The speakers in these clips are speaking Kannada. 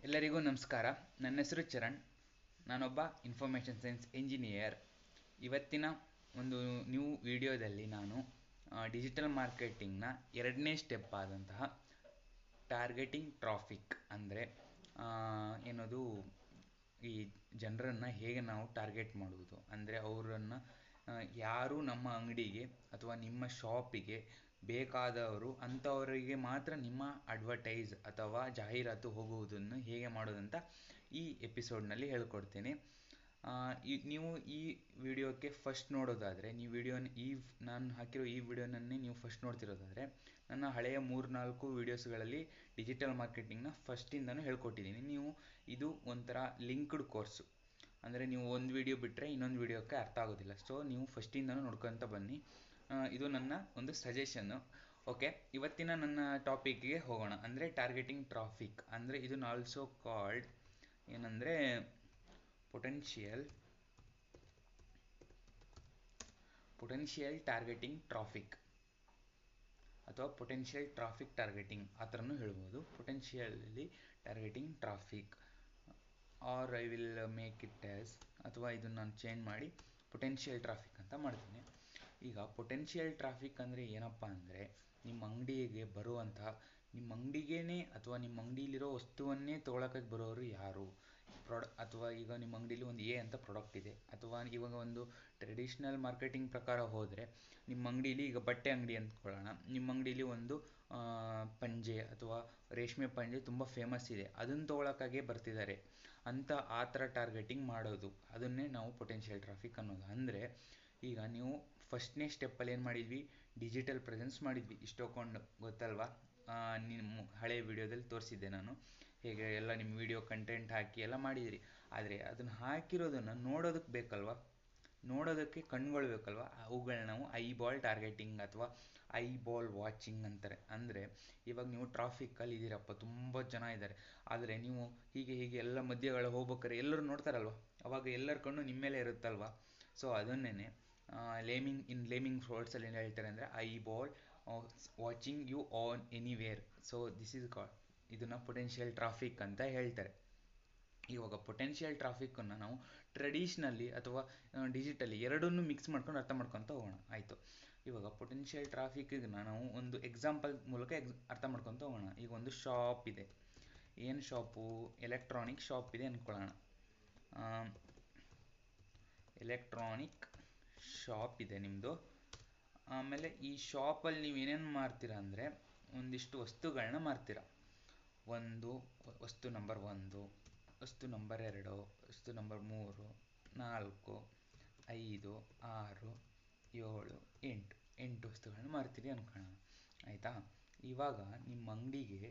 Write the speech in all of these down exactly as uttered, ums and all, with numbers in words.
ಎಲ್ಲರಿಗೂ ನಮಸ್ಕಾರ. ನನ್ನ ಹೆಸರು ಚರಣ್. ನಾನೊಬ್ಬ ಇನ್ಫಾರ್ಮೇಷನ್ ಸೈನ್ಸ್ ಇಂಜಿನಿಯರ್. ಇವತ್ತಿನ ಒಂದು ನ್ಯೂ ವಿಡಿಯೋದಲ್ಲಿ ನಾನು ಡಿಜಿಟಲ್ ಮಾರ್ಕೆಟಿಂಗ್ನ ಎರಡನೇ ಸ್ಟೆಪ್ ಆದಂತಹ ಟಾರ್ಗೆಟಿಂಗ್ ಟ್ರಾಫಿಕ್ ಅಂದರೆ ಏನದು ಈ ಜನರನ್ನು ಹೇಗೆ ನಾವು ಟಾರ್ಗೆಟ್ ಮಾಡುವುದು, ಅಂದರೆ ಅವರನ್ನು ಯಾರು ನಮ್ಮ ಅಂಗಡಿಗೆ ಅಥವಾ ನಿಮ್ಮ ಶಾಪಿಗೆ ಬೇಕಾದವರು ಅಂಥವರಿಗೆ ಮಾತ್ರ ನಿಮ್ಮ ಅಡ್ವರ್ಟೈಸ್ ಅಥವಾ ಜಾಹೀರಾತು ಹೋಗುವುದನ್ನು ಹೇಗೆ ಮಾಡೋದಂತ ಈ ಎಪಿಸೋಡ್ನಲ್ಲಿ ಹೇಳ್ಕೊಡ್ತೇನೆ. ನೀವು ಈ ವಿಡಿಯೋಕ್ಕೆ ಫಸ್ಟ್ ನೋಡೋದಾದರೆ, ನೀವು ವಿಡಿಯೋನ ಈ ನಾನು ಹಾಕಿರೋ ಈ ವಿಡಿಯೋನನ್ನೇ ನೀವು ಫಸ್ಟ್ ನೋಡ್ತಿರೋದಾದರೆ, ನನ್ನ ಹಳೆಯ ಮೂರು ನಾಲ್ಕು ವೀಡಿಯೋಸ್ಗಳಲ್ಲಿ ಡಿಜಿಟಲ್ ಮಾರ್ಕೆಟಿಂಗ್ನ ಫಸ್ಟಿಂದನೂ ಹೇಳ್ಕೊಟ್ಟಿದ್ದೀನಿ. ನೀವು ಇದು ಒಂಥರ ಲಿಂಕ್ಡ್ ಕೋರ್ಸು, ಅಂದರೆ ನೀವು ಒಂದು ವಿಡಿಯೋ ಬಿಟ್ಟರೆ ಇನ್ನೊಂದು ವಿಡಿಯೋಕ್ಕೆ ಅರ್ಥ ಆಗೋದಿಲ್ಲ. ಸೊ ನೀವು ಫಸ್ಟಿಂದನೂ ನೋಡ್ಕೊತ ಬನ್ನಿ. ಇದು ನನ್ನ ಒಂದು ಸಜೆಷನ್ನು. ಓಕೆ, ಇವತ್ತಿನ ನನ್ನ ಟಾಪಿಕ್ಗೆ ಹೋಗೋಣ. ಅಂದರೆ ಟಾರ್ಗೆಟಿಂಗ್ ಟ್ರಾಫಿಕ್ ಅಂದರೆ ಇದನ್ನು ಆಲ್ಸೋ ಕಾಲ್ಡ್ ಏನಂದರೆ ಪೊಟೆನ್ಷಿಯಲ್ ಪೊಟೆನ್ಷಿಯಲ್ ಟಾರ್ಗೆಟಿಂಗ್ ಟ್ರಾಫಿಕ್ ಅಥವಾ ಪೊಟೆನ್ಷಿಯಲ್ ಟ್ರಾಫಿಕ್ ಟಾರ್ಗೆಟಿಂಗ್ ಆ ಥರನೂ ಹೇಳ್ಬೋದು. Potentially targeting traffic or I will make it as, ಅಥವಾ ಇದನ್ನು ನಾನು ಚೇಂಜ್ ಮಾಡಿ ಪೊಟೆನ್ಷಿಯಲ್ ಟ್ರಾಫಿಕ್ ಅಂತ ಮಾಡ್ತೀನಿ. ಈಗ ಪೊಟೆನ್ಷಿಯಲ್ ಟ್ರಾಫಿಕ್ ಅಂದರೆ ಏನಪ್ಪ ಅಂದರೆ, ನಿಮ್ಮ ಅಂಗಡಿಗೆ ಬರುವಂತಹ, ನಿಮ್ಮ ಅಂಗಡಿಗೇ ಅಥವಾ ನಿಮ್ಮ ಅಂಗಡಿಲಿರೋ ವಸ್ತುವನ್ನೇ ತೊಗೊಳಕ್ಕೆ ಬರೋರು ಯಾರು ಪ್ರಾಡ ಅಥವಾ ಈಗ ನಿಮ್ಮ ಅಂಗಡಿಲಿ ಒಂದು ಎ ಅಂತ ಪ್ರಾಡಕ್ಟ್ ಇದೆ, ಅಥವಾ ಇವಾಗ ಒಂದು ಟ್ರೆಡಿಷ್ನಲ್ ಮಾರ್ಕೆಟಿಂಗ್ ಪ್ರಕಾರ ಹೋದರೆ ನಿಮ್ಮ ಅಂಗಡಿಲಿ, ಈಗ ಬಟ್ಟೆ ಅಂಗಡಿ ಅಂದ್ಕೊಳ್ಳೋಣ, ನಿಮ್ಮ ಅಂಗಡಿಲಿ ಒಂದು ಪಂಜೆ ಅಥವಾ ರೇಷ್ಮೆ ಪಂಜೆ ತುಂಬ ಫೇಮಸ್ ಇದೆ, ಅದನ್ನು ತೊಗೊಳಕ್ಕಾಗೆ ಬರ್ತಿದ್ದಾರೆ ಅಂತ ಆ ಥರ ಟಾರ್ಗೆಟಿಂಗ್ ಮಾಡೋದು, ಅದನ್ನೇ ನಾವು ಪೊಟೆನ್ಷಿಯಲ್ ಟ್ರಾಫಿಕ್ ಅನ್ನೋದು. ಅಂದರೆ ಈಗ ನೀವು ಫಸ್ಟ್ನೇ ಸ್ಟೆಪ್ಪಲ್ಲಿ ಏನು ಮಾಡಿದ್ವಿ, ಡಿಜಿಟಲ್ ಪ್ರೆಸೆನ್ಸ್ ಮಾಡಿದ್ವಿ. ಇಷ್ಟೊಂದು ಗೊತ್ತಲ್ವಾ, ನಿಮ್ಮ ಹಳೆಯ ವಿಡಿಯೋದಲ್ಲಿ ತೋರಿಸಿದ್ದೆ ನಾನು ಹೇಗೆ ಎಲ್ಲ ನಿಮ್ಮ ವಿಡಿಯೋ ಕಂಟೆಂಟ್ ಹಾಕಿ ಎಲ್ಲ ಮಾಡಿದಿರಿ. ಆದರೆ ಅದನ್ನು ಹಾಕಿರೋದನ್ನು ನೋಡೋದಕ್ಕೆ ಬೇಕಲ್ವ, ನೋಡೋದಕ್ಕೆ ಕಣ್ಗಳು ಬೇಕಲ್ವ, ಅವುಗಳನ್ನ ನಾವು ಐ ಬಾಲ್ ಟಾರ್ಗೆಟಿಂಗ್ ಅಥವಾ ಐ ಬಾಲ್ ವಾಚಿಂಗ್ ಅಂತಾರೆ. ಅಂದರೆ ಇವಾಗ ನೀವು ಟ್ರಾಫಿಕ್ಕಲ್ಲಿ ಇದ್ದೀರಪ್ಪ, ತುಂಬ ಜನ ಇದ್ದಾರೆ, ಆದರೆ ನೀವು ಹೀಗೆ ಹೀಗೆ ಎಲ್ಲ ಮಧ್ಯಗಳ ಹೋಗ್ಬೇಕಾರೆ ಎಲ್ಲರೂ ನೋಡ್ತಾರಲ್ವ, ಅವಾಗ ಎಲ್ಲರ ಕಣ್ಣು ನಿಮ್ಮ ಮೇಲೆ ಇರುತ್ತಲ್ವ. ಸೊ ಅದನ್ನೇ ಲೇಮಿಂಗ್ ಇನ್ ಲೇಮಿಂಗ್ ವರ್ಡ್ಸಲ್ಲಿ ಏನು ಹೇಳ್ತಾರೆ ಅಂದರೆ eyeball watching you on anywhere. So this is called, ಇದನ್ನು ಪೊಟೆನ್ಷಿಯಲ್ ಟ್ರಾಫಿಕ್ ಅಂತ ಹೇಳ್ತಾರೆ. ಇವಾಗ ಪೊಟೆನ್ಷಿಯಲ್ ಟ್ರಾಫಿಕ್ಕನ್ನು ನಾವು ಟ್ರೆಡಿಷ್ನಲ್ಲಿ ಅಥವಾ ಡಿಜಿಟಲಿ ಎರಡನ್ನೂ ಮಿಕ್ಸ್ ಮಾಡ್ಕೊಂಡು ಅರ್ಥ ಮಾಡ್ಕೊತ ಹೋಗೋಣ. ಆಯಿತು, ಇವಾಗ ಪೊಟೆನ್ಷಿಯಲ್ ಟ್ರಾಫಿಕ್ಕಿಗೆ ನಾವು ಒಂದು ಎಕ್ಸಾಂಪಲ್ ಮೂಲಕ ಎಕ್ಸ್ ಅರ್ಥ ಮಾಡ್ಕೊತ ಹೋಗೋಣ. ಈಗ ಒಂದು ಶಾಪ್ ಇದೆ, ಏನು ಶಾಪು, ಎಲೆಕ್ಟ್ರಾನಿಕ್ ಶಾಪ್ ಇದೆ ಅಂದ್ಕೊಳ್ಳೋಣ. ಎಲೆಕ್ಟ್ರಾನಿಕ್ ಶಾಪ್ ಇದೆ ನಿಮ್ಮದು. ಆಮೇಲೆ ಈ ಶಾಪಲ್ಲಿ ನೀವು ಏನೇನು ಮಾರ್ತೀರಾ ಅಂದರೆ, ಒಂದಿಷ್ಟು ವಸ್ತುಗಳನ್ನ ಮಾರ್ತೀರಾ. ಒಂದು ವಸ್ತು ನಂಬರ್ ಒಂದು, ವಸ್ತು ನಂಬರ್ ಎರಡು, ವಸ್ತು ನಂಬರ್ ಮೂರು, ನಾಲ್ಕು, ಐದು, ಆರು, ಏಳು, ಎಂಟು ಎಂಟು ವಸ್ತುಗಳನ್ನ ಮಾರ್ತೀರಿ ಅನ್ಕೊಳ್ಳೋಣ. ಆಯಿತಾ, ಇವಾಗ ನಿಮ್ಮ ಅಂಗಡಿಗೆ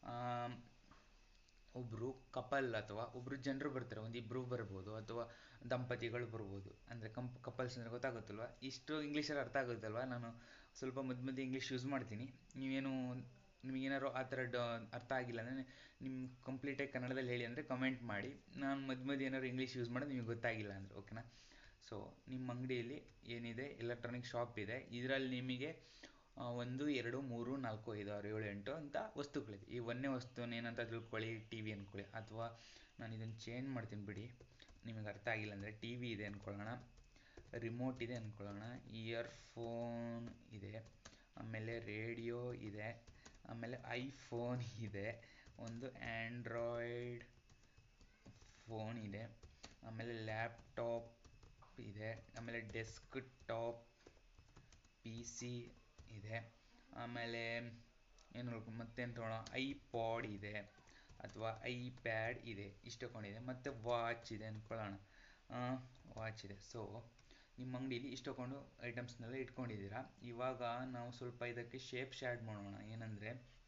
ಒಬ್ಬರು ಕಪಲ್ ಅಥವಾ ಒಬ್ಬರು ಜನರು ಬರ್ತಾರೆ, ಒಂದು ಇಬ್ಬರು ಬರ್ಬೋದು ಅಥವಾ ದಂಪತಿಗಳು ಬರ್ಬೋದು. ಅಂದರೆ ಕಂಪ್ ಕಪಲ್ಸ್ ಅಂದರೆ ಗೊತ್ತಾಗುತ್ತಲ್ವ, ಇಷ್ಟು ಇಂಗ್ಲೀಷಲ್ಲಿ ಅರ್ಥ ಆಗುತ್ತಲ್ವ. ನಾನು ಸ್ವಲ್ಪ ಮಧ್ಯ ಮಧ್ಯೆ ಇಂಗ್ಲೀಷ್ ಯೂಸ್ ಮಾಡ್ತೀನಿ. ನೀವೇನು ನಿಮಗೇನಾದ್ರು ಆ ಥರ ಡ ಅರ್ಥ ಆಗಿಲ್ಲ ಅಂದರೆ ನಿಮ್ಮ ಕಂಪ್ಲೀಟಾಗಿ ಕನ್ನಡದಲ್ಲಿ ಹೇಳಿ ಅಂದರೆ ಕಮೆಂಟ್ ಮಾಡಿ. ನಾನು ಮಧ್ಯ ಮಧ್ಯೆ ಏನಾದ್ರು ಇಂಗ್ಲೀಷ್ ಯೂಸ್ ಮಾಡೋದು ನಿಮಗೆ ಗೊತ್ತಾಗಿಲ್ಲ ಅಂದರೆ, ಓಕೆನಾ. ಸೊ ನಿಮ್ಮ ಅಂಗಡಿಯಲ್ಲಿ ಏನಿದೆ, ಎಲೆಕ್ಟ್ರಾನಿಕ್ ಶಾಪ್ ಇದೆ, ಇದರಲ್ಲಿ ನಿಮಗೆ ಒಂದು ಎರಡು ಮೂರು ನಾಲ್ಕು ಐದು ಆರು ಏಳು ಎಂಟು ಅಂತ ವಸ್ತುಗಳಿದೆ. ಈ ಒಂದನೇ ವಸ್ತುನೇನಂತ ತಿಳ್ಕೊಳ್ಳಿ, ಟಿ ವಿ ಅಂದ್ಕೊಳ್ಳಿ, ಅಥವಾ ನಾನು ಇದನ್ನು ಚೇಂಜ್ ಮಾಡ್ತೀನಿ ಬಿಡಿ, ನಿಮಗೆ ಅರ್ಥ ಆಗಿಲ್ಲ ಅಂದರೆ. ಟಿ ವಿ ಇದೆ ಅಂದ್ಕೊಳ್ಳೋಣ, ರಿಮೋಟ್ ಇದೆ ಅಂದ್ಕೊಳ್ಳೋಣ, ಇಯರ್ಫೋನ್ ಇದೆ, ಆಮೇಲೆ ರೇಡಿಯೋ ಇದೆ, ಆಮೇಲೆ ಐಫೋನ್ ಇದೆ, ಒಂದು ಆ್ಯಂಡ್ರಾಯ್ಡ್ ಫೋನ್ ಇದೆ, ಆಮೇಲೆ ಲ್ಯಾಪ್ಟಾಪ್ ಇದೆ, ಆಮೇಲೆ ಡೆಸ್ಕ್ ಟಾಪ್ ಪಿ ಸಿ ಇದೆ, ಆಮೇಲೆ ಏನು ಮತ್ತೇನು ತೊಗೊಳ್ಳೋಣ, ಐಪಾಡ್ ಇದೆ ಅಥವಾ ಐಪ್ಯಾಡ್ ಇದೆ, ಇಷ್ಟೊಂದಿದೆ, ಮತ್ತು ವಾಚ್ ಇದೆ ಅಂದ್ಕೊಳ್ಳೋಣ, ವಾಚ್ ಇದೆ. ಸೊ ನಿಮ್ಮ ಅಂಗಡಿಲಿ ಇಷ್ಟೊಂದು ಐಟಮ್ಸ್ನೆಲ್ಲ ಇಟ್ಕೊಂಡಿದ್ದೀರಾ. ಇವಾಗ ನಾವು ಸ್ವಲ್ಪ ಇದಕ್ಕೆ ಶೇಪ್ಸ್ ಆ್ಯಡ್ ಮಾಡೋಣ. ಏನಂದರೆ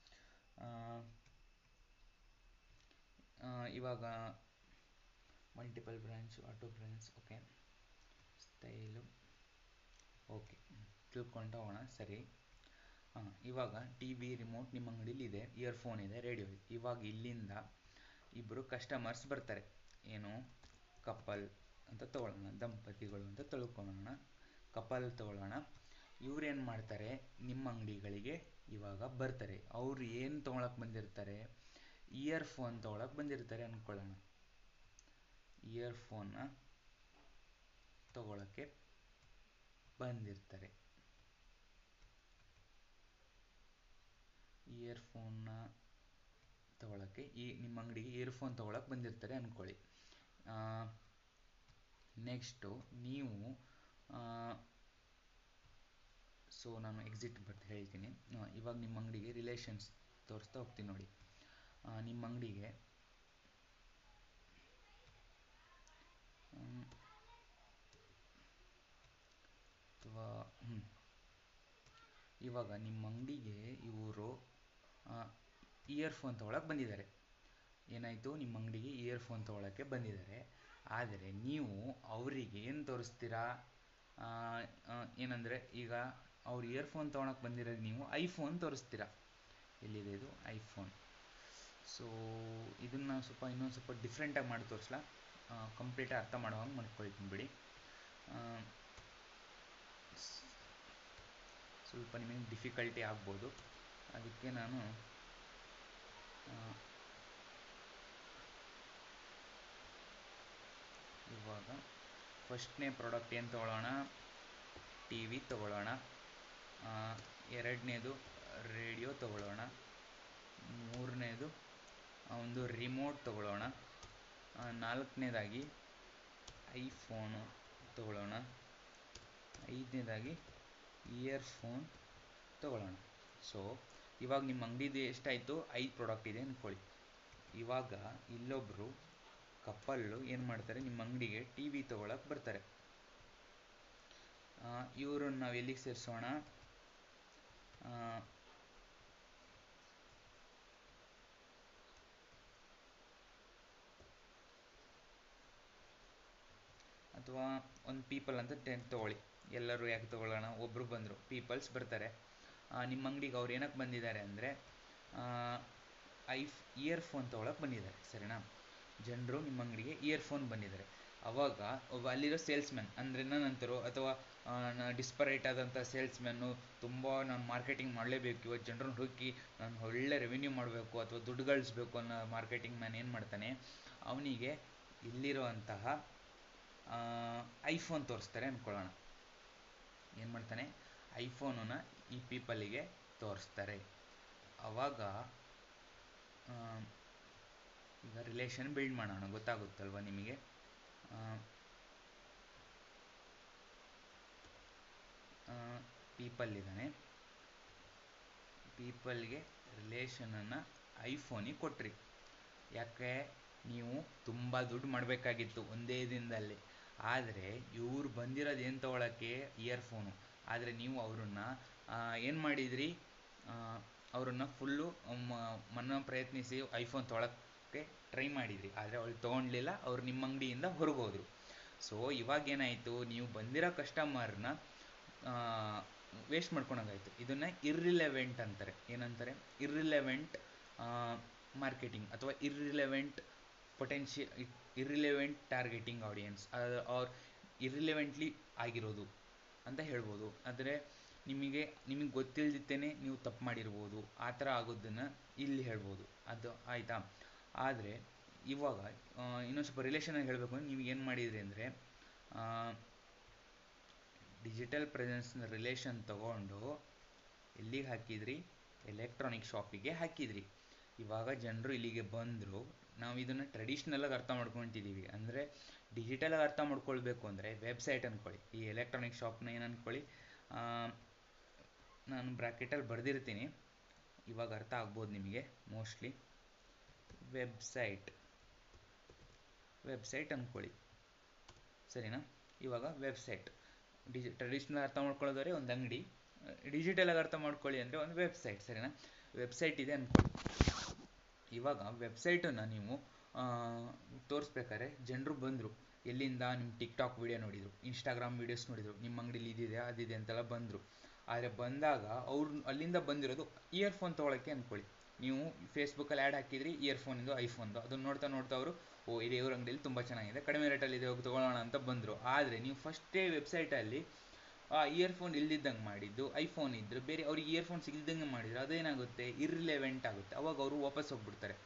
ಇವಾಗ multiple brands, auto brands, okay, style, okay, ತಿಳ್ಕೊಳ್ತಾ ಹೋಗೋಣ. ಸರಿ, ಹಾಂ, ಇವಾಗ ಟಿ ವಿ, ರಿಮೋಟ್ ನಿಮ್ಮ ಅಂಗಡಿಲಿ ಇದೆ, ಇಯರ್ಫೋನ್ ಇದೆ, ರೇಡಿಯೋ ಇದೆ. ಇವಾಗ ಇಲ್ಲಿಂದ ಇಬ್ಬರು ಕಸ್ಟಮರ್ಸ್ ಬರ್ತಾರೆ. ಏನು, ಕಪಲ್ ಅಂತ ತೊಗೊಳ್ಳೋಣ, ದಂಪತಿಗಳು ಅಂತ ತಿಳ್ಕೊಳ್ಳೋಣ, ಕಪಲ್ ತೊಗೊಳ್ಳೋಣ. ಇವ್ರೇನು ಮಾಡ್ತಾರೆ, ನಿಮ್ಮ ಅಂಗಡಿಗಳಿಗೆ ಇವಾಗ ಬರ್ತಾರೆ. ಅವ್ರು ಏನು ತೊಗೊಳಕ್ಕೆ ಬಂದಿರ್ತಾರೆ, ಇಯರ್ಫೋನ್ ತೊಗೊಳಕ್ಕೆ ಬಂದಿರ್ತಾರೆ ಅಂದ್ಕೊಳ್ಳೋಣ. ಇಯರ್ಫೋನ್ನ ತಗೊಳ್ಳೋಕ್ಕೆ ಬಂದಿರ್ತಾರೆ ಇಯರ್ಫೋನ್ನ ತಗೊಳ್ಳೋಕ್ಕೆ ಈ ನಿಮ್ಮ ಅಂಗಡಿಗೆ ಇಯರ್ಫೋನ್ ತೊಗೊಳಕ್ಕೆ ಬಂದಿರ್ತಾರೆ ಅಂದ್ಕೊಳ್ಳಿ. ನೆಕ್ಸ್ಟು ನೀವು ಸೊ ನಾನು ಎಕ್ಸಿಟ್ ಬರ್ದು ಹೇಳ್ತೀನಿ. ಇವಾಗ ನಿಮ್ಮ ಅಂಗಡಿಗೆ ರಿಲೇಷನ್ಸ್ ತೋರಿಸ್ತಾ ಹೋಗ್ತೀನಿ ನೋಡಿ. ನಿಮ್ಮ ಅಂಗಡಿಗೆ ಅಥವಾ ಹ್ಞೂ ಇವಾಗ ನಿಮ್ಮ ಅಂಗಡಿಗೆ ಇವರು ಇಯರ್ಫೋನ್ ತೊಗೊಳಕ್ಕೆ ಬಂದಿದ್ದಾರೆ. ಏನಾಯಿತು, ನಿಮ್ಮ ಅಂಗಡಿಗೆ ಇಯರ್ಫೋನ್ ತೊಗೊಳಕ್ಕೆ ಬಂದಿದ್ದಾರೆ. ಆದರೆ ನೀವು ಅವರಿಗೆ ಏನು ತೋರಿಸ್ತೀರಾ, ಏನಂದರೆ ಈಗ ಅವ್ರು ಇಯರ್ಫೋನ್ ತೊಗೊಳಕ್ಕೆ ಬಂದಿರೋದು ನೀವು ಐಫೋನ್ ತೋರಿಸ್ತೀರಾ. ಎಲ್ಲಿದೆ ಇದು ಐಫೋನ್. ಸೊ ಇದನ್ನು ಸ್ವಲ್ಪ ಇನ್ನೊಂದು ಸ್ವಲ್ಪ ಡಿಫ್ರೆಂಟಾಗಿ ಮಾಡಿ ತೋರಿಸ್ಲಾ, ಕಂಪ್ಲೀಟಾಗಿ ಅರ್ಥ ಮಾಡೋ ಹಂಗೆ ಮಾಡ್ಕೊಳ್ತೀನಿ ಬಿಡಿ. ಸ್ವಲ್ಪ ನಿಮಗೆ ಡಿಫಿಕಲ್ಟಿ ಆಗ್ಬೋದು, ಅದಕ್ಕೆ ನಾನು ಇವಾಗ ಫಸ್ಟ್ನೇ ಪ್ರಾಡಕ್ಟ್ ಏನು ತೊಗೊಳ್ಳೋಣ, ಟಿ ವಿ ತೊಗೊಳ್ಳೋಣ. ಎರಡನೇದು ರೇಡಿಯೋ ತೊಗೊಳ್ಳೋಣ. ಮೂರನೇದು ಒಂದು ರಿಮೋಟ್ ತೊಗೊಳ್ಳೋಣ. ನಾಲ್ಕನೇದಾಗಿ ಐಫೋನು ತೊಗೊಳ್ಳೋಣ. ಐದನೇದಾಗಿ ಇಯರ್ಫೋನ್ ತೊಗೊಳ್ಳೋಣ. ಸೊ ಇವಾಗ ನಿಮ್ಮ ಅಂಗಡಿದು ಎಷ್ಟಾಯಿತು, ಐದು ಪ್ರಾಡಕ್ಟ್ ಇದೆ ಅಂದ್ಕೊಳ್ಳಿ. ಇವಾಗ ಇಲ್ಲೊಬ್ಬರು ಕಪ್ಪಲ್ಲು ಏನು ಮಾಡ್ತಾರೆ, ನಿಮ್ಮ ಅಂಗಡಿಗೆ ಟಿ ವಿ ತೊಗೊಳಕ್ಕೆ ಬರ್ತಾರೆ. ಇವ್ರನ್ನ ನಾವು ಎಲ್ಲಿಗೆ ಸೇರಿಸೋಣ, ಅಥವಾ ಒಂದು ಪೀಪಲ್ ಅಂತ ಟೆಂತ್ ತೊಗೊಳ್ಳಿ. ಎಲ್ಲರೂ ಯಾಕೆ ತೊಗೊಳ್ಳೋಣ, ಒಬ್ಬರು ಬಂದರು, ಪೀಪಲ್ಸ್ ಬರ್ತಾರೆ ನಿಮ್ಮ ಅಂಗಡಿಗೆ. ಅವ್ರು ಏನಕ್ಕೆ ಬಂದಿದ್ದಾರೆ ಅಂದರೆ ಐಫ್ ಇಯರ್ಫೋನ್ ತೊಗೊಳಕ್ಕೆ ಬಂದಿದ್ದಾರೆ, ಸರಿನಾ. ಜನರು ನಿಮ್ಮ ಅಂಗಡಿಗೆ ಇಯರ್ಫೋನ್ ಬಂದಿದ್ದಾರೆ. ಅವಾಗ ಒಬ್ಬ ಅಲ್ಲಿರೋ ಸೇಲ್ಸ್ಮ್ಯಾನ್ ಅಂದರೆ ನನ್ನಂತರು ಅಥವಾ ಡಿಸ್ಪರೇಟ್ ಆದಂಥ ಸೇಲ್ಸ್ಮ್ಯಾನು, ತುಂಬ ನಾನು ಮಾರ್ಕೆಟಿಂಗ್ ಮಾಡಲೇಬೇಕು, ಇವತ್ತು ಜನರನ್ನು ಹುಡುಕಿ ನಾನು ಒಳ್ಳೆ ರೆವಿನ್ಯೂ ಮಾಡಬೇಕು ಅಥವಾ ದುಡ್ಡು ಗಳಿಸ್ಬೇಕು ಅನ್ನೋ ಮಾರ್ಕೆಟಿಂಗ್ ಮ್ಯಾನ್ ಏನು ಮಾಡ್ತಾನೆ, ಅವನಿಗೆ ಇಲ್ಲಿರುವಂತಹ ಐಫೋನ್ ತೋರಿಸ್ತಾರೆ ಅಂದ್ಕೊಳ್ಳೋಣ. ಏನು ಮಾಡ್ತಾನೆ, ಐಫೋನನ್ನು ಈ ಪೀಪಲಿಗೆ ತೋರಿಸ್ತಾರೆ. ಆವಾಗ ಈಗ ರಿಲೇಷನ್ ಬಿಲ್ಡ್ ಮಾಡೋಣ, ಗೊತ್ತಾಗುತ್ತಲ್ವ ನಿಮಗೆ. ಪೀಪಲ್ ಇದ್ದಾನೆ, ಪೀಪಲ್ಗೆ ರಿಲೇಷನನ್ನು ಐಫೋನಿಗೆ ಕೊಟ್ರಿ. ಯಾಕೆ, ನೀವು ತುಂಬ ದುಡ್ಡು ಮಾಡಬೇಕಾಗಿತ್ತು ಒಂದೇ ದಿನದಲ್ಲಿ. ಆದರೆ ಇವ್ರು ಬಂದಿರೋದು ಏನು ತೊಗೊಳಕ್ಕೆ, ಇಯರ್ಫೋನು. ಆದರೆ ನೀವು ಅವ್ರನ್ನ ಏನು ಮಾಡಿದ್ರಿ, ಅವ್ರನ್ನ ಫುಲ್ಲು ಮನ ಪ್ರಯತ್ನಿಸಿ ಐಫೋನ್ ತೊಗೊಳಕ್ಕೆ ಟ್ರೈ ಮಾಡಿದ್ರಿ. ಆದರೆ ಅವ್ರು ತೊಗೊಳ್ಲಿಲ್ಲ, ಅವ್ರು ನಿಮ್ಮ ಅಂಗಡಿಯಿಂದ ಹೊರಗೋದ್ರು. ಸೊ ಇವಾಗೇನಾಯಿತು, ನೀವು ಬಂದಿರೋ ಕಸ್ಟಮರ್ನ ವೇಸ್ಟ್ ಮಾಡ್ಕೊಳಂಗಾಯ್ತು. ಇದನ್ನು ಇರ್ರಿಲೆವೆಂಟ್ ಅಂತಾರೆ. ಏನಂತಾರೆ, ಇರ್ರಿಲೆವೆಂಟ್ ಮಾರ್ಕೆಟಿಂಗ್ ಅಥವಾ irrelevant potential irrelevant targeting audience or irrelevantly ಆಗಿರೋದು ಅಂತ ಹೇಳ್ಬೋದು. ಆದರೆ ನಿಮಗೆ ನಿಮಗೆ ಗೊತ್ತಿಲ್ಲದಿತ್ತೇನೆ ನೀವು ತಪ್ಪು ಮಾಡಿರ್ಬೋದು, ಆ ಥರ ಆಗೋದನ್ನು ಇಲ್ಲಿ ಹೇಳ್ಬೋದು. ಅದು ಆಯಿತಾ. ಆದರೆ ಇವಾಗ ಇನ್ನೊಂದು ಸ್ವಲ್ಪ ರಿಲೇಷನಾಗಿ ಹೇಳಬೇಕು ಅಂದರೆ ನೀವು ಏನು ಮಾಡಿದ್ರಿ ಅಂದರೆ, ಡಿಜಿಟಲ್ ಪ್ರೆಸೆನ್ಸ್ನ ರಿಲೇಷನ್ ತಗೊಂಡು ಎಲ್ಲಿಗೆ ಹಾಕಿದ್ರಿ, ಎಲೆಕ್ಟ್ರಾನಿಕ್ ಶಾಪಿಗೆ ಹಾಕಿದ್ರಿ. ಇವಾಗ ಜನರು ಇಲ್ಲಿಗೆ ಬಂದರು. ನಾವು ಇದನ್ನು ಟ್ರೆಡಿಷ್ನಲಾಗಿ ಅರ್ಥ ಮಾಡ್ಕೊತಿದ್ದೀವಿ. ಅಂದರೆ ಡಿಜಿಟಲಾಗಿ ಅರ್ಥ ಮಾಡ್ಕೊಳ್ಬೇಕು ಅಂದರೆ ವೆಬ್ಸೈಟ್ ಅಂದ್ಕೊಳ್ಳಿ. ಈ ಎಲೆಕ್ಟ್ರಾನಿಕ್ ಶಾಪ್ನ ಏನು ಅಂದ್ಕೊಳ್ಳಿ, ನಾನು ಬ್ರ್ಯಾಕೆಟಲ್ಲಿ ಬರೆದಿರ್ತೀನಿ, ಇವಾಗ ಅರ್ಥ ಆಗ್ಬೋದು ನಿಮಗೆ ಮೋಸ್ಟ್ಲಿ. ವೆಬ್ಸೈಟ್ ವೆಬ್ಸೈಟ್ ಅಂದ್ಕೊಳ್ಳಿ, ಸರಿನಾ. ಇವಾಗ ವೆಬ್ಸೈಟ್ ಡಿಜಿ ಟ್ರೆಡಿಷ್ನಲ್ ಅರ್ಥ ಮಾಡ್ಕೊಳ್ಳೋದ್ರೆ ಒಂದು ಅಂಗಡಿ, ಡಿಜಿಟಲಾಗಿ ಅರ್ಥ ಮಾಡ್ಕೊಳ್ಳಿ ಅಂದರೆ ಒಂದು ವೆಬ್ಸೈಟ್, ಸರಿನಾ. ವೆಬ್ಸೈಟ್ ಇದೆ ಅಂದ್ಕೊಳ್ಳಿ. ಇವಾಗ ವೆಬ್ಸೈಟನ್ನು ನೀವು ತೋರಿಸ್ಬೇಕಾದ್ರೆ ಜನರು ಬಂದರು, ಎಲ್ಲಿಂದ, ನಿಮ್ಮ ಟಿಕ್ಟಾಕ್ ವೀಡಿಯೋ ನೋಡಿದರು, ಇನ್ಸ್ಟಾಗ್ರಾಮ್ ವೀಡಿಯೋಸ್ ನೋಡಿದರು, ನಿಮ್ಮ ಅಂಗಡಿಲಿ ಇದಿದೆ ಅದಿದೆ ಅಂತೆಲ್ಲ ಬಂದರು. ಆದರೆ ಬಂದಾಗ ಅವ್ರು ಅಲ್ಲಿಂದ ಬಂದಿರೋದು ಇಯರ್ಫೋನ್ ತೊಗೊಳಕ್ಕೆ ಅಂದ್ಕೊಳ್ಳಿ. ನೀವು ಫೇಸ್ಬುಕ್ಕಲ್ಲಿ ಆ್ಯಡ್ ಹಾಕಿದ್ರಿ ಇಯರ್ಫೋನಿಂದು, ಐಫೋನ್ದು. ಅದನ್ನು ನೋಡ್ತಾ ನೋಡ್ತಾ ಅವರು, ಓ ಇದು ಇವ್ರ ಅಂಗಡಿಯಲ್ಲಿ ತುಂಬ ಚೆನ್ನಾಗಿದೆ, ಕಡಿಮೆ ರೇಟಲ್ಲಿದೆ, ಹೋಗಿ ತೊಗೊಳ್ಳೋಣ ಅಂತ ಬಂದರು. ಆದರೆ ನೀವು ಫಸ್ಟೇ ವೆಬ್ಸೈಟಲ್ಲಿ ಇಯರ್ಫೋನ್ ಇಲ್ದಿದ್ದಂಗೆ ಮಾಡಿದ್ದು, ಐಫೋನ್ ಇದ್ದರೆ ಬೇರೆ ಅವ್ರಿಗೆ ಇಯರ್ಫೋನ್ ಸಿಗಲ್ದಂಗೆ ಮಾಡಿದರೆ ಅದೇನಾಗುತ್ತೆ, ಇರ್ರಿಲೆವೆಂಟ್ ಆಗುತ್ತೆ. ಅವಾಗ ಅವರು ವಾಪಸ್ ಹೋಗ್ಬಿಡ್ತಾರೆ.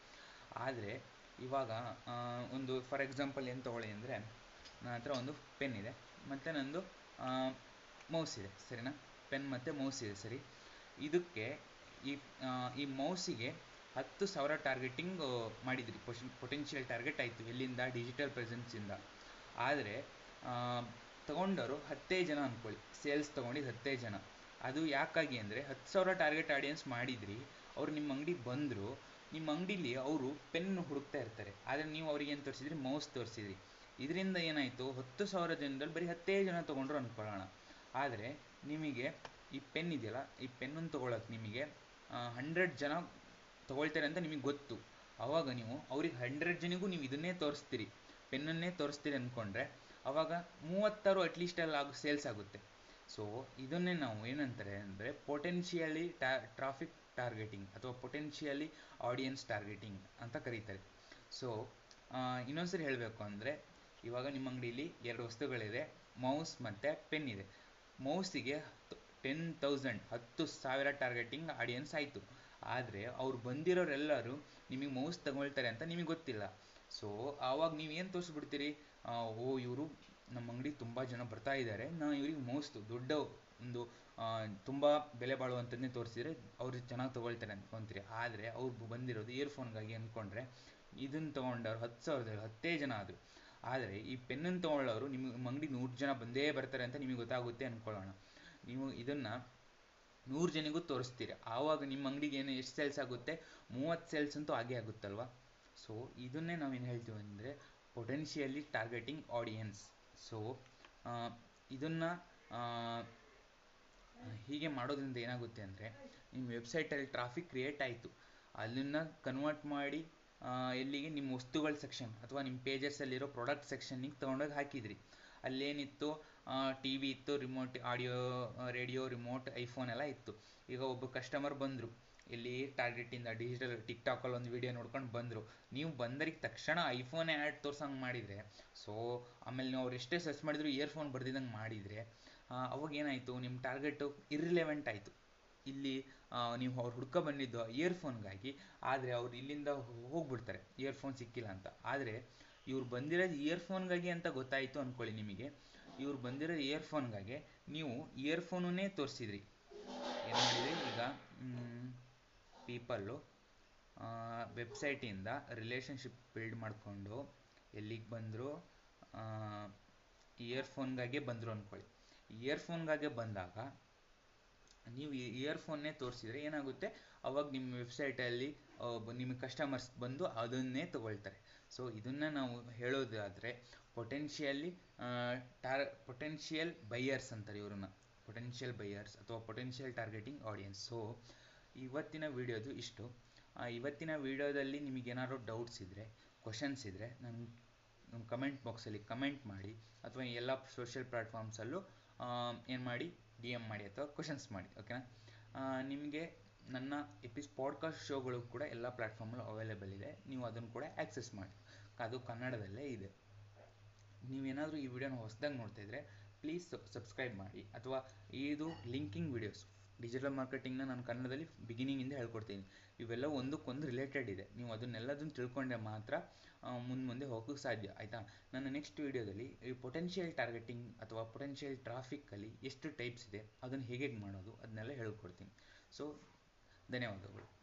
ಆದರೆ ಇವಾಗ ಒಂದು ಫಾರ್ ಎಕ್ಸಾಂಪಲ್ ಏನು ತೊಗೊಳ್ಳಿ ಅಂದರೆ, ನನ್ನ ಹತ್ರ ಒಂದು ಪೆನ್ ಇದೆ ಮತ್ತು ನಂದು ಮೌಸ್ ಇದೆ, ಸರಿನಾ? ಪೆನ್ ಮತ್ತು ಮೌಸ್ ಇದೆ, ಸರಿ. ಇದಕ್ಕೆ ಈ ಈ ಮೌಸಿಗೆ ಹತ್ತು ಸಾವಿರ ಟಾರ್ಗೆಟಿಂಗ್ ಮಾಡಿದ್ರಿ, ಪೊಷನ್ ಪೊಟೆನ್ಷಿಯಲ್ ಟಾರ್ಗೆಟ್ ಆಯಿತು. ಎಲ್ಲಿಂದ? ಡಿಜಿಟಲ್ ಪ್ರೆಸೆನ್ಸಿಂದ. ಆದರೆ ತೊಗೊಂಡವರು ಹತ್ತೇ ಜನ ಅಂದ್ಕೊಳ್ಳಿ, ಸೇಲ್ಸ್ ತೊಗೊಂಡಿದ್ದು ಹತ್ತೇ ಜನ. ಅದು ಯಾಕಾಗಿ ಅಂದರೆ, ಹತ್ತು ಸಾವಿರ ಟಾರ್ಗೆಟ್ ಆಡಿಯನ್ಸ್ ಮಾಡಿದ್ರಿ, ಅವ್ರು ನಿಮ್ಮ ಅಂಗಡಿಗೆ ಬಂದರು, ನಿಮ್ಮ ಅಂಗಡೀಲಿ ಅವರು ಪೆನ್ ಹುಡುಕ್ತಾ ಇರ್ತಾರೆ, ಆದರೆ ನೀವು ಅವ್ರಿಗೆ ಏನು ತೋರಿಸಿದ್ರಿ? ಮೌಸ್ ತೋರಿಸಿದ್ರಿ. ಇದರಿಂದ ಏನಾಯಿತು? ಹತ್ತು ಸಾವಿರ ಜನದಲ್ಲಿ ಬರೀ ಹತ್ತೇ ಜನ ತೊಗೊಂಡ್ರು ಅಂದ್ಕೊಳ್ಳೋಣ. ಆದರೆ ನಿಮಗೆ ಈ ಪೆನ್ ಇದೆಯಲ್ಲ, ಈ ಪೆನ್ನನ್ನು ತೊಗೊಳಕ್ಕೆ ನಿಮಗೆ ಹಂಡ್ರೆಡ್ ಜನ ತೊಗೊಳ್ತಾರೆ ಅಂತ ನಿಮಗೆ ಗೊತ್ತು. ಆವಾಗ ನೀವು ಅವ್ರಿಗೆ ಹಂಡ್ರೆಡ್ ಜನಿಗೂ ನೀವು ಇದನ್ನೇ ತೋರಿಸ್ತೀರಿ, ಪೆನ್ನನ್ನೇ ತೋರಿಸ್ತೀರಿ ಅಂದ್ಕೊಂಡ್ರೆ ಆವಾಗ ಮೂವತ್ತಾರು ಅಟ್ಲೀಸ್ಟ್ ಅಲ್ಲಿ ಆಗೋ ಸೇಲ್ಸ್ ಆಗುತ್ತೆ. ಸೊ ಇದನ್ನೇ ನಾವು ಏನಂತಾರೆ ಅಂದರೆ ಪೊಟೆನ್ಷಿಯಲಿ ಟಾ ಟ್ರಾಫಿಕ್ ಟಾರ್ಗೆಟಿಂಗ್ ಅಥವಾ ಪೊಟೆನ್ಷಿಯಲಿ ಆಡಿಯನ್ಸ್ ಟಾರ್ಗೆಟಿಂಗ್ ಅಂತ ಕರೀತಾರೆ. ಸೊ ಇನ್ನೊಂದ್ಸರಿ ಹೇಳಬೇಕು ಅಂದರೆ, ಇವಾಗ ನಿಮ್ಮ ಅಂಗಡೀಲಿ ಎರಡು ವಸ್ತುಗಳಿದೆ, ಮೌಸ್ ಮತ್ತು ಪೆನ್ ಇದೆ. ಮೌಸಿಗೆ ಟೆನ್ ತೌಸಂಡ್ ಹತ್ತು ಸಾವಿರ ಟಾರ್ಗೆಟಿಂಗ್ ಆಡಿಯನ್ಸ್ ಆಯಿತು. ಆದರೆ ಅವ್ರು ಬಂದಿರೋರೆಲ್ಲರೂ ನಿಮಗೆ ಮೌಸ್ ತಗೊಳ್ತಾರೆ ಅಂತ ನಿಮಗೆ ಗೊತ್ತಿಲ್ಲ. ಸೊ ಆವಾಗ ನೀವು ಏನು ತೋರಿಸ್ಬಿಡ್ತೀರಿ? ಓ ಇವರು ನಮ್ಮ ಅಂಗಡಿ ತುಂಬ ಜನ ಬರ್ತಾ ಇದ್ದಾರೆ, ನಾನು ಇವ್ರಿಗೆ ಮೌಸ್ದು ದೊಡ್ಡ ಒಂದು ತುಂಬ ಬೆಲೆ ಬಾಳುವಂಥದ್ದನ್ನೇ ತೋರಿಸಿದ್ರೆ ಅವ್ರಿಗೆ ಚೆನ್ನಾಗಿ ತೊಗೊಳ್ತಾರೆ ಅಂದ್ಕೊತೀರಿ. ಆದರೆ ಅವ್ರು ಬಂದಿರೋದು ಇಯರ್ಫೋನ್ಗಾಗಿ ಅಂದ್ಕೊಂಡ್ರೆ ಇದನ್ನು ತೊಗೊಂಡವ್ರು ಹತ್ತು ಸಾವಿರದಲ್ಲಿ ಹತ್ತೇ ಜನ ಆದರು. ಆದರೆ ಈ ಪೆನ್ನನ್ನು ತೊಗೊಳ್ಳೋರು ನಿಮಗೆ ನಿಮ್ಮ ಅಂಗಡಿ ನೂರು ಜನ ಬಂದೇ ಬರ್ತಾರೆ ಅಂತ ನಿಮಗೆ ಗೊತ್ತಾಗುತ್ತೆ ಅಂದ್ಕೊಳ್ಳೋಣ. ನೀವು ಇದನ್ನು ನೂರು ಜನಿಗೂ ತೋರಿಸ್ತೀರಿ, ಆವಾಗ ನಿಮ್ಮ ಅಂಗಡಿಗೆ ಏನು ಎಷ್ಟು ಸೇಲ್ಸ್ ಆಗುತ್ತೆ? ಮೂವತ್ತು ಸೇಲ್ಸ್ ಅಂತೂ ಆಗೇ ಆಗುತ್ತಲ್ವ. ಸೊ ಇದನ್ನೇ ನಾವೇನು ಹೇಳ್ತೀವಿ ಅಂದರೆ ಪೊಟೆನ್ಷಿಯಲಿ ಟಾರ್ಗೆಟಿಂಗ್ ಆಡಿಯನ್ಸ್. ಸೊ ಇದನ್ನು ಹೀಗೆ ಮಾಡೋದ್ರಿಂದ ಏನಾಗುತ್ತೆ ಅಂದರೆ, ನಿಮ್ಮ ವೆಬ್ಸೈಟಲ್ಲಿ ಟ್ರಾಫಿಕ್ ಕ್ರಿಯೇಟ್ ಆಯಿತು, ಅದನ್ನು ಕನ್ವರ್ಟ್ ಮಾಡಿ ಎಲ್ಲಿಗೆ? ನಿಮ್ಮ ವಸ್ತುಗಳ ಸೆಕ್ಷನ್ ಅಥವಾ ನಿಮ್ಮ ಪೇಜಸಲ್ಲಿರೋ ಪ್ರಾಡಕ್ಟ್ ಸೆಕ್ಷನ್ನಿಗೆ ತೊಗೊಂಡೋಗಿ ಹಾಕಿದ್ರಿ. ಅಲ್ಲೇನಿತ್ತು? ಟಿ ವಿ ಇತ್ತು, remote, audio, radio, remote, iPhone ಎಲ್ಲ ಇತ್ತು. ಈಗ ಒಬ್ಬ ಕಸ್ಟಮರ್ ಬಂದರು, ಇಲ್ಲಿ ಟಾರ್ಗೆಟಿಂದ ಡಿಜಿಟಲ್ ಟಿಕ್ ಟಾಕಲ್ಲಿ ಒಂದು ವೀಡಿಯೋ ನೋಡ್ಕೊಂಡು ಬಂದರು. ನೀವು ಬಂದರಿಗೆ ತಕ್ಷಣ ಐಫೋನ್ ಆ್ಯಡ್ ತೋರ್ಸಂಗೆ ಮಾಡಿದರೆ, ಸೊ ಆಮೇಲೆ ನೀವು ಅವ್ರು ಎಷ್ಟೇ ಸರ್ಚ್ ಮಾಡಿದ್ರು ಇಯರ್ಫೋನ್ ಬರ್ದಿದ್ದಂಗೆ ಮಾಡಿದರೆ, ಅವಾಗ ಏನಾಯಿತು? ನಿಮ್ಮ ಟಾರ್ಗೆಟು ಇರ್ರಿಲೆವೆಂಟ್ ಆಯಿತು. ಇಲ್ಲಿ ನೀವು ಅವ್ರು ಹುಡ್ಕೊ ಬಂದಿದ್ದು ಇಯರ್ಫೋನ್ಗಾಗಿ, ಆದರೆ ಅವ್ರು ಇಲ್ಲಿಂದ ಹೋಗ್ಬಿಡ್ತಾರೆ ಇಯರ್ಫೋನ್ ಸಿಕ್ಕಿಲ್ಲ ಅಂತ. ಆದರೆ ಇವ್ರು ಬಂದಿರೋದು ಇಯರ್ಫೋನ್ಗಾಗಿ ಅಂತ ಗೊತ್ತಾಯಿತು ಅಂದ್ಕೊಳ್ಳಿ ನಿಮಗೆ. ಇವ್ರು ಬಂದಿರೋ ಇಯರ್ಫೋನ್ಗಾಗಿ ನೀವು ಇಯರ್ಫೋನನ್ನೇ ತೋರಿಸಿದ್ರಿ. ಏನು ಮಾಡಿದ್ರಿ? ಈಗ ಪೀಪಲ್ಲು ವೆಬ್ಸೈಟಿಂದ ರಿಲೇಷನ್ಶಿಪ್ ಬಿಲ್ಡ್ ಮಾಡಿಕೊಂಡು ಎಲ್ಲಿಗೆ ಬಂದರು? ಇಯರ್ಫೋನ್ಗಾಗೆ ಬಂದರು ಅಂದ್ಕೊಳ್ಳಿ. ಇಯರ್ಫೋನ್ಗಾಗೆ ಬಂದಾಗ ನೀವು ಇಯರ್ಫೋನ್ನೇ ತೋರಿಸಿದರೆ ಏನಾಗುತ್ತೆ? ಅವಾಗ ನಿಮ್ಮ ವೆಬ್ಸೈಟಲ್ಲಿ ನಿಮ್ಮ ಕಸ್ಟಮರ್ಸ್ ಬಂದು ಅದನ್ನೇ ತೊಗೊಳ್ತಾರೆ. ಸೊ ಇದನ್ನು ನಾವು ಹೇಳೋದಾದರೆ ಪೊಟೆನ್ಷಿಯಲಿ ಟಾರ್ ಪೊಟೆನ್ಷಿಯಲ್ ಬೈಯರ್ಸ್ ಅಂತಾರೆ ಇವ್ರನ್ನ, ಪೊಟೆನ್ಷಿಯಲ್ ಬೈಯರ್ಸ್ ಅಥವಾ ಪೊಟೆನ್ಷಿಯಲ್ ಟಾರ್ಗೆಟಿಂಗ್ ಆಡಿಯನ್ಸ್. ಸೊ ಇವತ್ತಿನ ವಿಡಿಯೋದು ಇಷ್ಟು. ಇವತ್ತಿನ ವಿಡಿಯೋದಲ್ಲಿ ನಿಮಗೇನಾದ್ರು ಡೌಟ್ಸ್ ಇದ್ದರೆ, ಕ್ವಶನ್ಸ್ ಇದ್ದರೆ ನನ್ನ ಕಮೆಂಟ್ ಬಾಕ್ಸಲ್ಲಿ ಕಮೆಂಟ್ ಮಾಡಿ, ಅಥವಾ ಎಲ್ಲ ಸೋಷಿಯಲ್ ಪ್ಲ್ಯಾಟ್ಫಾರ್ಮ್ಸಲ್ಲೂ ಏನು ಮಾಡಿ? ಡಿ ಎಮ್ ಮಾಡಿ ಅಥವಾ ಕ್ವಶನ್ಸ್ ಮಾಡಿ, ಓಕೆನಾ? ನಿಮಗೆ ನನ್ನ ಎಪಿಸ್ ಪಾಡ್ಕಾಸ್ಟ್ ಶೋಗಳು ಕೂಡ ಎಲ್ಲ ಪ್ಲ್ಯಾಟ್ಫಾರ್ಮಲ್ಲೂ ಅವೈಲೇಬಲ್ ಇದೆ, ನೀವು ಅದನ್ನು ಕೂಡ ಆ್ಯಕ್ಸೆಸ್ ಮಾಡಿ. ಅದು ಕನ್ನಡದಲ್ಲೇ ಇದೆ. ನೀವೇನಾದರೂ ಈ ವಿಡಿಯೋನ ಹೊಸದಾಗಿ ನೋಡ್ತಾ ಇದ್ದರೆ ಪ್ಲೀಸ್ ಸಬ್ಸ್ಕ್ರೈಬ್ ಮಾಡಿ, ಅಥವಾ ಇದು ಲಿಂಕಿಂಗ್ ವಿಡಿಯೋಸ್, ಡಿಜಿಟಲ್ ಮಾರ್ಕೆಟಿಂಗ್ನ ನಾನು ಕನ್ನಡದಲ್ಲಿ ಬಿಗಿನಿಂಗಿಂದ ಹೇಳ್ಕೊಡ್ತೀನಿ. ಇವೆಲ್ಲ ಒಂದಕ್ಕೊಂದು ರಿಲೇಟೆಡ್ ಇದೆ. ನೀವು ಅದನ್ನೆಲ್ಲದನ್ನು ತಿಳ್ಕೊಂಡ್ರೆ ಮಾತ್ರ ಮುಂದೆ ಮುಂದೆ ಹೋಗೋಕ್ಕೆ ಸಾಧ್ಯ, ಆಯಿತಾ? ನನ್ನ ನೆಕ್ಸ್ಟ್ ವಿಡಿಯೋದಲ್ಲಿ ಈ ಪೊಟೆನ್ಷಿಯಲ್ ಟಾರ್ಗೆಟಿಂಗ್ ಅಥವಾ ಪೊಟೆನ್ಷಿಯಲ್ ಟ್ರಾಫಿಕ್ಕಲ್ಲಿ ಎಷ್ಟು ಟೈಪ್ಸ್ ಇದೆ, ಅದನ್ನು ಹೇಗೆ ಮಾಡೋದು ಅದನ್ನೆಲ್ಲ ಹೇಳ್ಕೊಡ್ತೀನಿ. ಸೊ ಧನ್ಯವಾದಗಳು.